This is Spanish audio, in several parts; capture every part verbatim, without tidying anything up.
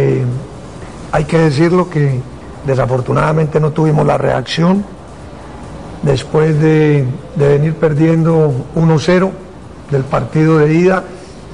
Eh, hay que decirlo que desafortunadamente no tuvimos la reacción después de, de venir perdiendo uno cero del partido de ida,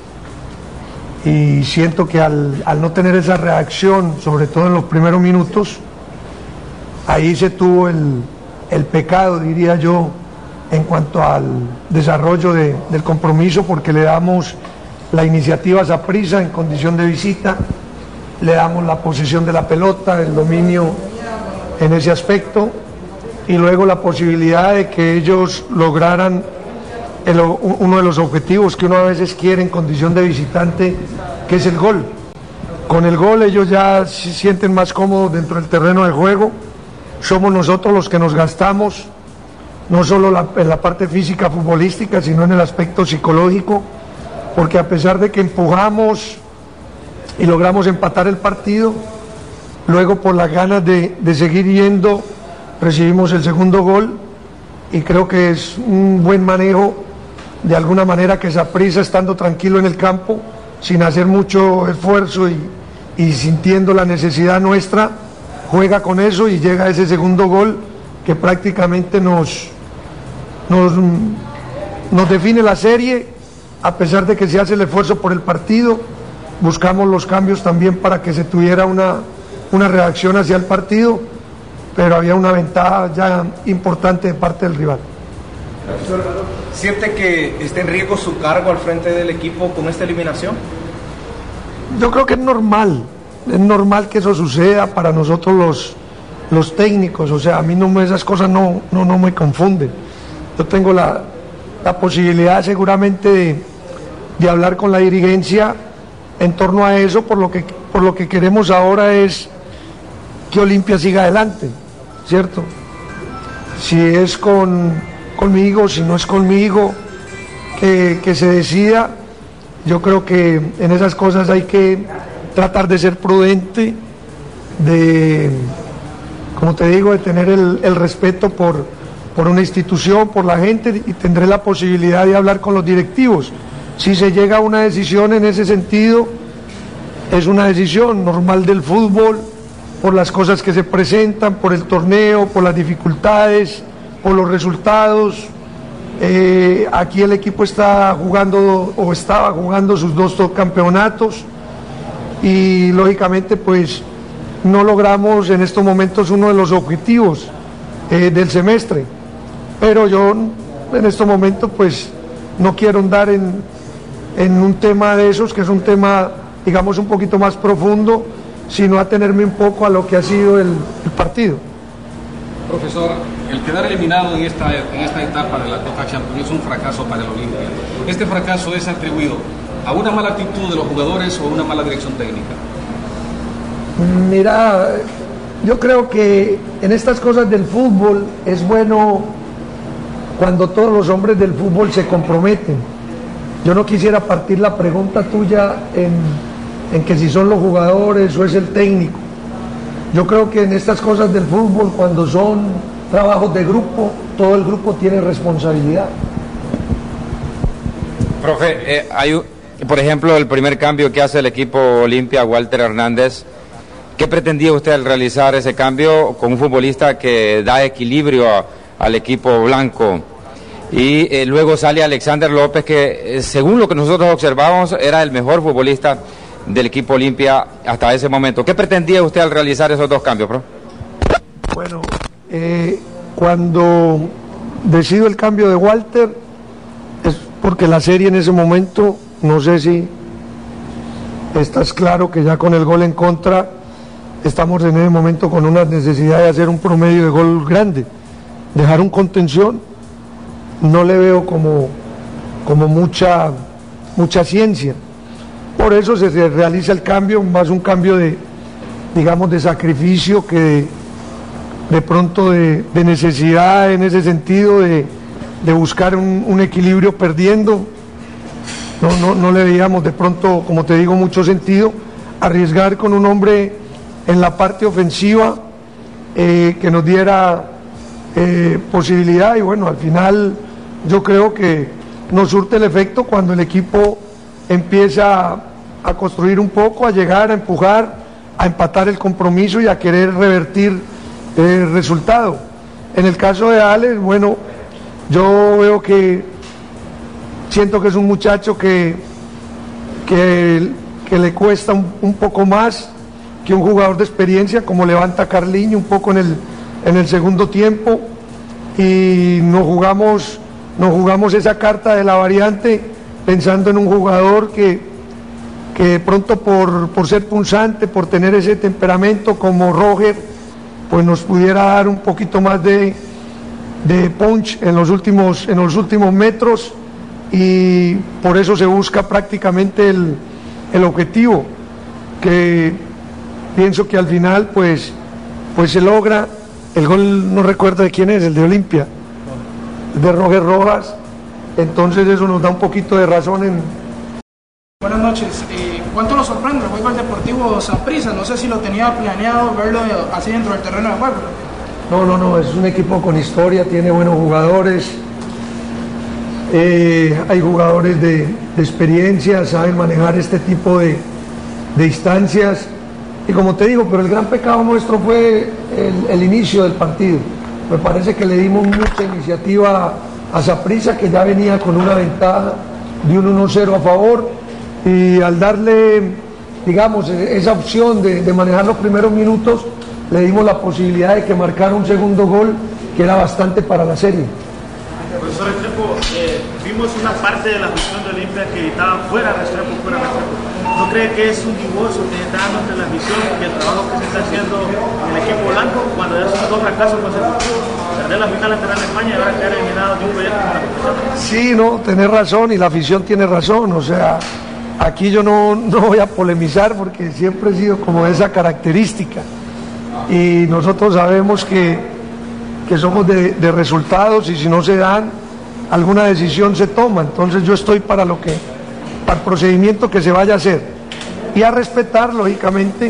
y siento que al, al no tener esa reacción, sobre todo en los primeros minutos, ahí se tuvo el, el pecado, diría yo, en cuanto al desarrollo de, del compromiso, porque le damos la iniciativa a Saprissa en condición de visita, le damos la posesión de la pelota, el dominio en ese aspecto, y luego la posibilidad de que ellos lograran el, uno de los objetivos que uno a veces quiere en condición de visitante, que es el gol. Con el gol ellos ya se sienten más cómodos dentro del terreno de juego. Somos nosotros los que nos gastamos, no solo la, en la parte física futbolística, sino en el aspecto psicológico, porque a pesar de que empujamos y logramos empatar el partido, luego por las ganas de, de seguir yendo, recibimos el segundo gol, y creo que es un buen manejo, de alguna manera, que Saprissa, estando tranquilo en el campo, sin hacer mucho esfuerzo y, y sintiendo la necesidad nuestra, juega con eso y llega a ese segundo gol que prácticamente nos, nos, nos define la serie. A pesar de que se hace el esfuerzo por el partido, buscamos los cambios también para que se tuviera una, una reacción hacia el partido, pero había una ventaja ya importante de parte del rival. ¿Siente que está en riesgo su cargo al frente del equipo con esta eliminación? Yo creo que es normal, es normal que eso suceda para nosotros los, los técnicos. O sea, a mí no, esas cosas no, no, no me confunden. Yo tengo la, la posibilidad seguramente de, de hablar con la dirigencia en torno a eso, por lo que, por lo que queremos ahora es que Olimpia siga adelante, ¿cierto? Si es con, conmigo, si no es conmigo, que, que se decida. Yo creo que en esas cosas hay que tratar de ser prudente, de, como te digo, de tener el, el respeto por, por una institución, por la gente, y tendré la posibilidad de hablar con los directivos. Si se llega a una decisión en ese sentido, es una decisión normal del fútbol, por las cosas que se presentan, por el torneo, por las dificultades, por los resultados. Eh, aquí el equipo está jugando o estaba jugando sus dos campeonatos, y lógicamente pues no logramos en estos momentos uno de los objetivos eh, del semestre, pero yo en estos momentos pues no quiero andar en, en un tema de esos, que es un tema, digamos, un poquito más profundo, sino atenerme un poco a lo que ha sido el, el partido. Profesor, el quedar eliminado en esta, en esta etapa de la Copa Champions es un fracaso para el Olimpia. ¿Este fracaso es atribuido a una mala actitud de los jugadores o a una mala dirección técnica? Mira, yo creo que en estas cosas del fútbol es bueno cuando todos los hombres del fútbol se comprometen. Yo no quisiera partir la pregunta tuya en, en que si son los jugadores o es el técnico. Yo creo que en estas cosas del fútbol, cuando son trabajos de grupo, todo el grupo tiene responsabilidad. Profe, eh, hay un, por ejemplo, el primer cambio que hace el equipo Olimpia, Walter Hernández, ¿qué pretendía usted al realizar ese cambio con un futbolista que da equilibrio a, al equipo blanco? Y eh, luego sale Alexander López, que eh, según lo que nosotros observamos era el mejor futbolista del equipo Olimpia hasta ese momento. ¿Qué pretendía usted al realizar esos dos cambios, pro? Bueno, eh, cuando decido el cambio de Walter es porque la serie en ese momento, no sé si estás claro que ya con el gol en contra estamos en ese momento con una necesidad de hacer un promedio de gol grande. Dejar un contención no le veo como, como mucha, mucha ciencia. Por eso se, se realiza el cambio, más un cambio de, digamos, de sacrificio que de, de pronto de, de necesidad en ese sentido de, de buscar un, un equilibrio perdiendo. No, no, no le veíamos de pronto, como te digo, mucho sentido arriesgar con un hombre en la parte ofensiva eh, que nos diera eh, posibilidad, y bueno, al final yo creo que nos surte el efecto cuando el equipo empieza a construir un poco, a llegar, a empujar, a empatar el compromiso y a querer revertir el resultado. En el caso de Alex, bueno, yo veo que siento que es un muchacho que, que, que le cuesta un, un poco más que un jugador de experiencia, como levanta Carliño un poco en el, en el segundo tiempo, y nos jugamos, nos jugamos esa carta de la variante pensando en un jugador que, que de pronto por, por ser punzante, por tener ese temperamento como Roger, pues nos pudiera dar un poquito más de, de punch en los últimos, en los últimos metros, y por eso se busca prácticamente el, el objetivo, que pienso que al final pues, pues se logra. El gol no recuerdo de quién es, el de Olimpia, de Roger Rojas, entonces eso nos da un poquito de razón en... Buenas noches, eh, ¿cuánto lo sorprende el juego del Deportivo Saprissa? No sé si lo tenía planeado verlo así dentro del terreno de juego. No, no, no, es un equipo con historia, tiene buenos jugadores, eh, hay jugadores de, de experiencia, saben manejar este tipo de, de instancias, y como te digo, pero el gran pecado nuestro fue el, el inicio del partido. Me parece que le dimos mucha iniciativa a Saprissa, que ya venía con una ventaja de un uno cero a favor, y al darle, digamos, esa opción de, de manejar los primeros minutos, le dimos la posibilidad de que marcara un segundo gol, que era bastante para la serie. Profesor Restrepo, eh, vimos una parte de la afición de Olimpia que gritaba fuera Restrepo, fuera Restrepo. ¿No cree que es un divorcio que está dando entre la afición y el trabajo que se está haciendo en el equipo blanco cuando ya son dos fracasos consecutivos? Perder la final ante Real España y ahora quedar eliminado de un proyecto como la competición. Sí, no, tenés razón, y la afición tiene razón, o sea, aquí yo no, no voy a polemizar porque siempre he sido como de esa característica, y nosotros sabemos que, que somos de, de resultados, y si no se dan, alguna decisión se toma. Entonces yo estoy para lo que, para el procedimiento que se vaya a hacer, y a respetar lógicamente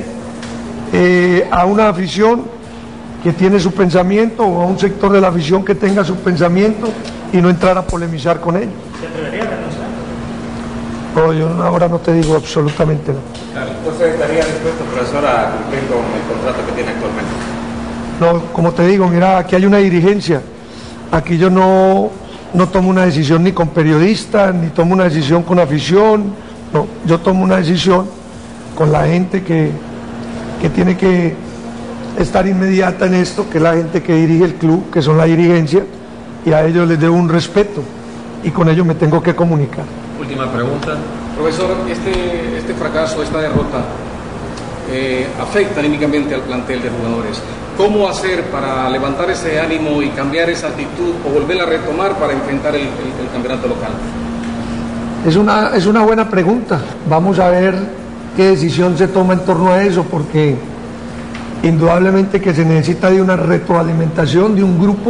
eh, a una afición que tiene su pensamiento, o a un sector de la afición que tenga su pensamiento, y no entrar a polemizar con ellos. ¿Se atrevería a renunciar? No, yo ahora no te digo absolutamente nada. Claro, entonces estaría dispuesto, profesor, a cumplir con el contrato que tiene actualmente. No, como te digo, mira, aquí hay una dirigencia, aquí yo no, no tomo una decisión ni con periodistas, ni tomo una decisión con afición, no, yo tomo una decisión con la gente que, que tiene que estar inmediata en esto, que es la gente que dirige el club, que son la dirigencia, y a ellos les debo un respeto, y con ellos me tengo que comunicar. Última pregunta. Profesor, este, este fracaso, esta derrota, eh, afecta anímicamente al plantel de jugadores. ¿Cómo hacer para levantar ese ánimo y cambiar esa actitud, o volver a retomar para enfrentar el, el, el campeonato local? Es una, es una buena pregunta. Vamos a ver qué decisión se toma en torno a eso, porque indudablemente que se necesita de una retroalimentación de un grupo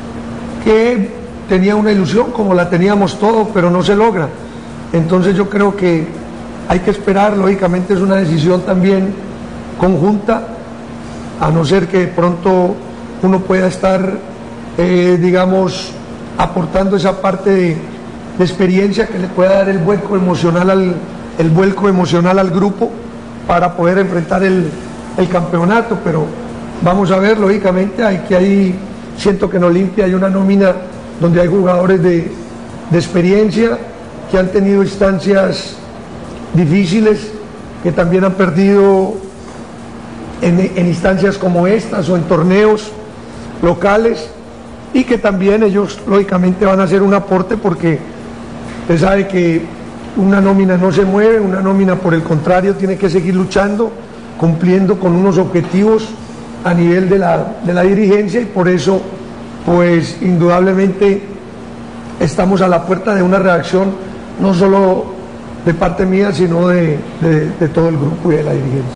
que tenía una ilusión como la teníamos todos, pero no se logra. Entonces yo creo que hay que esperar, lógicamente es una decisión también conjunta, a no ser que de pronto uno pueda estar, eh, digamos, aportando esa parte de, de experiencia que le pueda dar el vuelco emocional al, el vuelco emocional al grupo para poder enfrentar el, el campeonato, pero vamos a ver, lógicamente, hay que hay, siento que en Olimpia hay una nómina donde hay jugadores de, de experiencia, que han tenido instancias difíciles, que también han perdido en, en instancias como estas o en torneos locales, y que también ellos lógicamente van a hacer un aporte, porque usted sabe que una nómina no se mueve, una nómina por el contrario tiene que seguir luchando, cumpliendo con unos objetivos a nivel de la, de la dirigencia, y por eso pues indudablemente estamos a la puerta de una reacción no solo de parte mía, sino de, de, de todo el grupo y de la dirigencia.